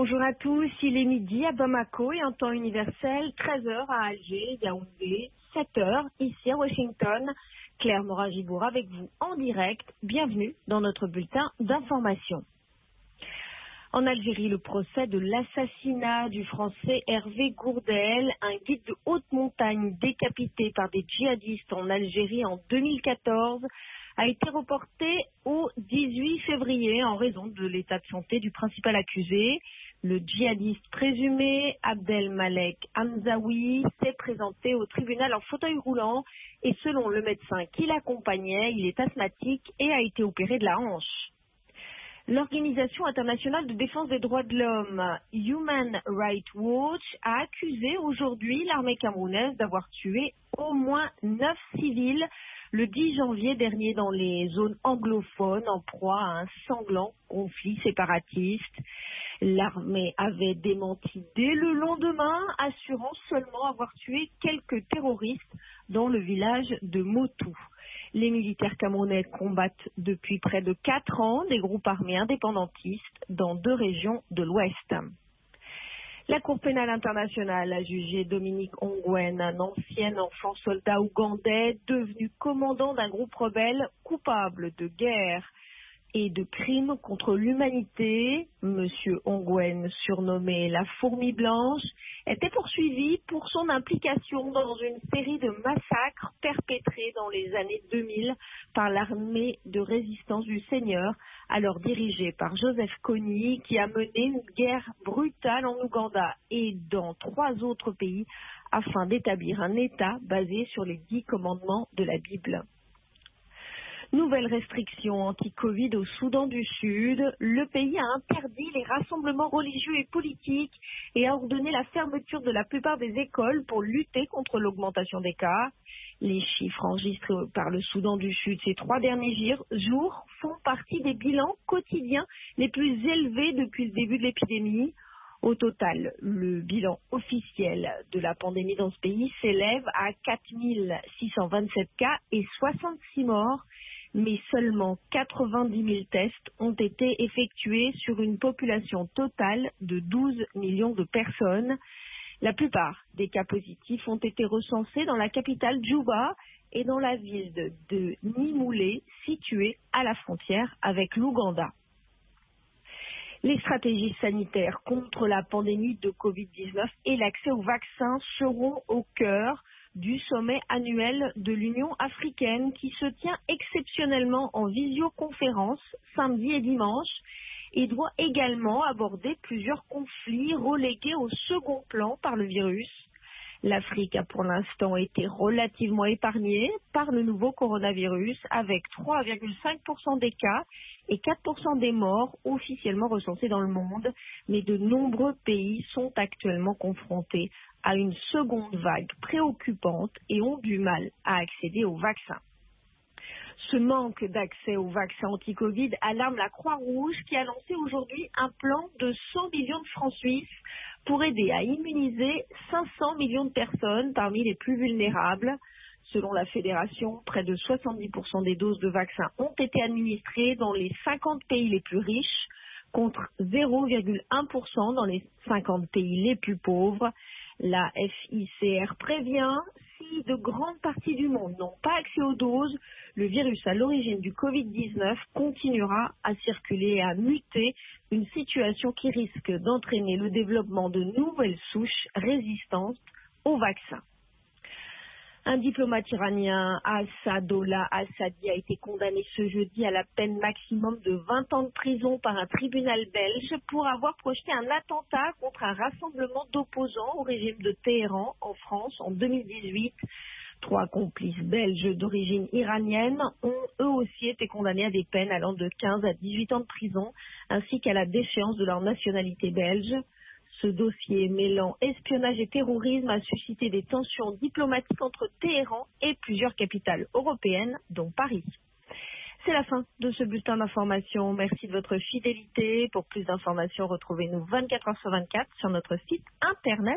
Bonjour à tous, il est midi à Bamako et en temps universel, 13 heures à Alger, Yaoundé, 7 heures ici à Washington. Claire Morin-Gibour avec vous en direct. Bienvenue dans notre bulletin d'information. En Algérie, le procès de l'assassinat du Français Hervé Gourdel, un guide de haute montagne décapité par des djihadistes en Algérie en 2014, a été reporté au 18 février en raison de l'état de santé du principal accusé. Le djihadiste présumé, Abdelmalek Hamzaoui, s'est présenté au tribunal en fauteuil roulant et selon le médecin qui l'accompagnait, il est asthmatique et a été opéré de la hanche. L'Organisation internationale de défense des droits de l'homme, Human Rights Watch, a accusé aujourd'hui l'armée camerounaise d'avoir tué au moins 9 civils le 10 janvier dernier dans les zones anglophones en proie à un sanglant conflit séparatiste. L'armée avait démenti dès le lendemain, assurant seulement avoir tué quelques terroristes dans le village de Motou. Les militaires camerounais combattent depuis près de 4 ans des groupes armés indépendantistes dans 2 régions de l'Ouest. La Cour pénale internationale a jugé Dominique Ongwen, un ancien enfant soldat ougandais devenu commandant d'un groupe rebelle coupable de guerre et de crimes contre l'humanité. Monsieur Ongwen, surnommé la fourmi blanche, était poursuivi pour son implication dans une série de massacres perpétrés dans les années 2000 par l'armée de résistance du Seigneur, alors dirigée par Joseph Kony, qui a mené une guerre brutale en Ouganda et dans 3 autres pays afin d'établir un État basé sur les 10 commandements de la Bible. Nouvelles restrictions anti-Covid au Soudan du Sud. Le pays a interdit les rassemblements religieux et politiques et a ordonné la fermeture de la plupart des écoles pour lutter contre l'augmentation des cas. Les chiffres enregistrés par le Soudan du Sud ces 3 derniers jours font partie des bilans quotidiens les plus élevés depuis le début de l'épidémie. Au total, le bilan officiel de la pandémie dans ce pays s'élève à 4 627 cas et 66 morts. Mais seulement 90 000 tests ont été effectués sur une population totale de 12 millions de personnes. La plupart des cas positifs ont été recensés dans la capitale Djouba et dans la ville de Nimoulé, située à la frontière avec l'Ouganda. Les stratégies sanitaires contre la pandémie de Covid-19 et l'accès aux vaccins seront au cœur du sommet annuel de l'Union africaine qui se tient exceptionnellement en visioconférence samedi et dimanche et doit également aborder plusieurs conflits relégués au second plan par le virus. L'Afrique a pour l'instant été relativement épargnée par le nouveau coronavirus avec 3,5% des cas et 4% des morts officiellement recensés dans le monde, mais de nombreux pays sont actuellement confrontés à une seconde vague préoccupante et ont du mal à accéder aux vaccins. Ce manque d'accès aux vaccins anti-Covid alarme la Croix-Rouge qui a lancé aujourd'hui un plan de 100 millions de francs suisses pour aider à immuniser 500 millions de personnes parmi les plus vulnérables. Selon la Fédération, près de 70% des doses de vaccins ont été administrées dans les 50 pays les plus riches, contre 0,1% dans les 50 pays les plus pauvres. La FICR prévient, si de grandes parties du monde n'ont pas accès aux doses, le virus à l'origine du Covid-19 continuera à circuler et à muter, une situation qui risque d'entraîner le développement de nouvelles souches résistantes aux vaccins. Un diplomate iranien, Assadollah Assadi, a été condamné ce jeudi à la peine maximum de 20 ans de prison par un tribunal belge pour avoir projeté un attentat contre un rassemblement d'opposants au régime de Téhéran en France en 2018. 3 complices belges d'origine iranienne ont eux aussi été condamnés à des peines allant de 15 à 18 ans de prison, ainsi qu'à la déchéance de leur nationalité belge. Ce dossier mêlant espionnage et terrorisme a suscité des tensions diplomatiques entre Téhéran et plusieurs capitales européennes, dont Paris. C'est la fin de ce bulletin d'information. Merci de votre fidélité. Pour plus d'informations, retrouvez-nous 24 heures sur 24 sur notre site internet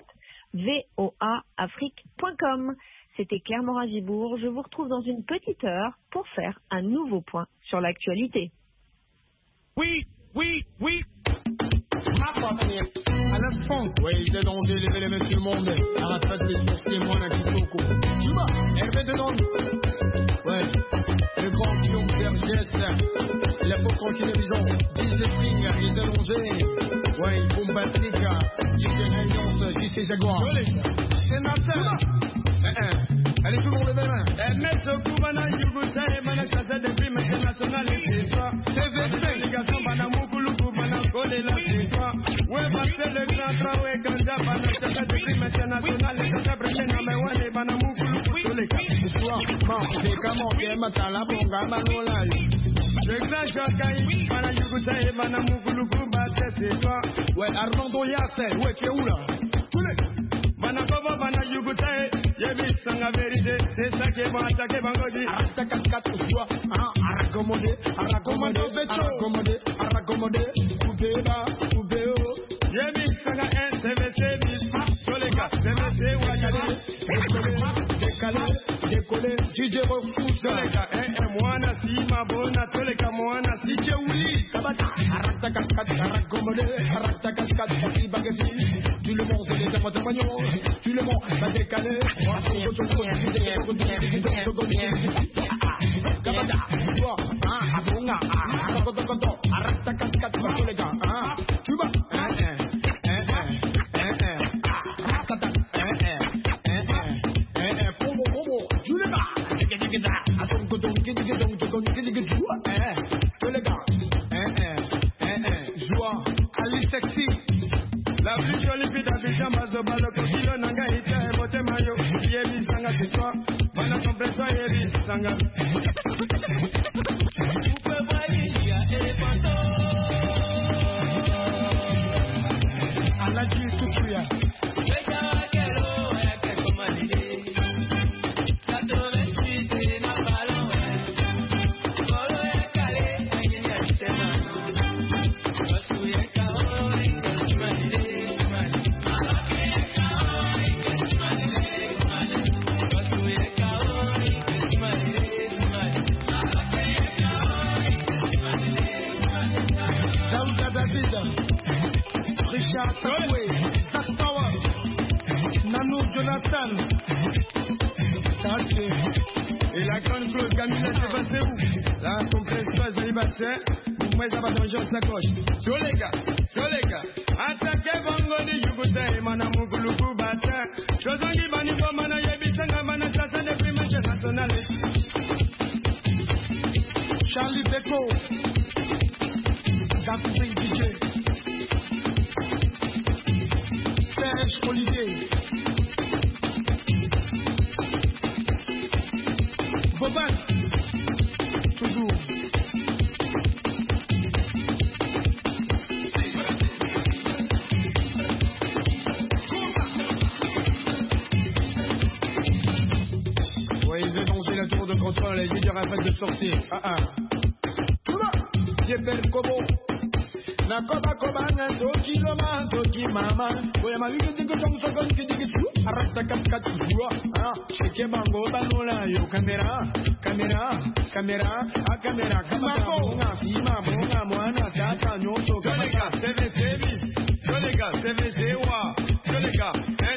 voaafrique.com. C'était Claire Morin-Gibour. Je vous retrouve dans une petite heure pour faire un nouveau point sur l'actualité. Oui, oui, oui. ma famille. À l'instant, ouais, il est danger, lever les mains sur le monde. Arrête les sourcils, moi, un Kitoko. Tu vois, Hervé de Londres. Ouais, le grand pion Vergès. La Pocron qui est disons, DJ Spring, les allongés. Ouais, Bombastic, DJ Alliance, JC Jaguar. C'est Martin. Allez, tout le monde, les mêmes. Mettre Koubana, Yugusa, et Manakasa, des primes internationales, c'est toi. C'est vrai, les garçons, Banamoukoulou, Koubana, Kole, là, c'est toi. Ouais, parce que le grand travail, Ganja, Banakasa, des primes internationales, les Kasa, Brenda, Mewane, Banamoukoulou, Kole, c'est toi. Bon, c'est comment, qu'elle m'a la bonga, Manola. Le grand Jokaï, Bana Yugusa, et Banamoukoulou, Koubana, c'est toi. Ouais, Armando Yassel, ouais, qui est où là? Banakobo, Bana Yugusa, Yebi sanga vérité, c'est ça qui est bon, attaqué Bangodi. Arracommodé, coupé bas, coupé haut. Yebi sanga un, CVC bis, sur les gars, CVC Ouagadi. Décollé, DJ refuse. Sur les gars, moana si ma bona, sur les gars, moana si DJ Ouli, Kabata, arracommodé, si bagati. Tu le montes, c'est les témoignons. Tu le montes, ça décalé. La plus jolie fille d'Abidjan, base de balle, Kokilo, Nanga, Ita, et Moté Mayo, Yebi, Sanga, c'est toi, Bana, compresseur, Yebi, Sanga. Aladji Soukuya. Jonathan. Et la grande chose, Camilla, c'est passé où? Là, ton presse célibataire, moi, ça va danger en sacoche. Sur les gars, attaquez Bangoni, Yugoté, Manamoukoulou, Bata. Chozangi, Banibo, Mana, Yabitanga, Mana, Sasa, des primes internationales. Charlie Beko, Daphne DJ, Serge Olivier. Boban, toujours. Ouais, ils ont danger la tour de contrôle, les leaders arrêtent de sortir. Yepel Kobo. Nakoba Kobana, Toki Loma, Toki Mama. Oya Maluke Dingo Tong Sokon Kidikitu. Arrête Kat Kat Joua. Cheke Bango Banola, yo caméra. Caméra. Kamako. Sima, Monga, Moana, Tata, Nyoto. Solega, CVC, Solega, CVC, Wa. Solega,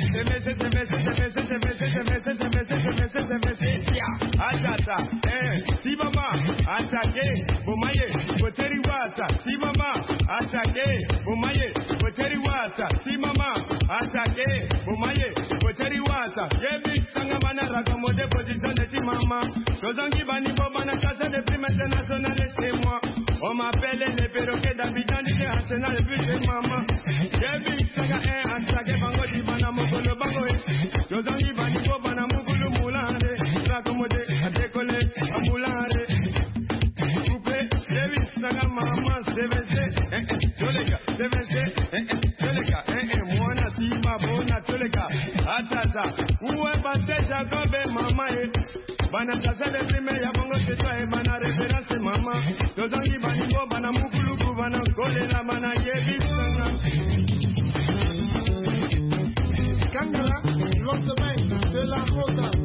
Atata, si mama, attaqué, Bomaye, Boteri Wata, si mama, attaqué, Bomaye, Boteri Wata, si mama, attaqué, Bomaye, Boteri Wata, Yebi Sangamana, Ragamode, position de Timama, Kozangi Bani Bobana, Casa de Prime Internationale, c'est moi. On m'appelle les perroquets d'Abidjan, les Arsenal, le but de maman. Yebi Sanga, attaqué, Bango, Dibana, Mokolo, Bango, Kozangi Bani Bobana, Mokolo, Moulande, Ragamode, Adekole, Moulande. Coupé, Yebi Sanga, maman, CVC, Tolega, CVC, Tolega, Moana, Sima, Bona, Tolega, Atata, où est passé Jacob et maman, Bana Casa de Prime, Yabongo, c'est toi et Bana référence, maman, Tozangi, Banibo, Bana Mukulu, Bana Kole, la Bana Yebi Sanga. Kangala, l'autre main de la Rota.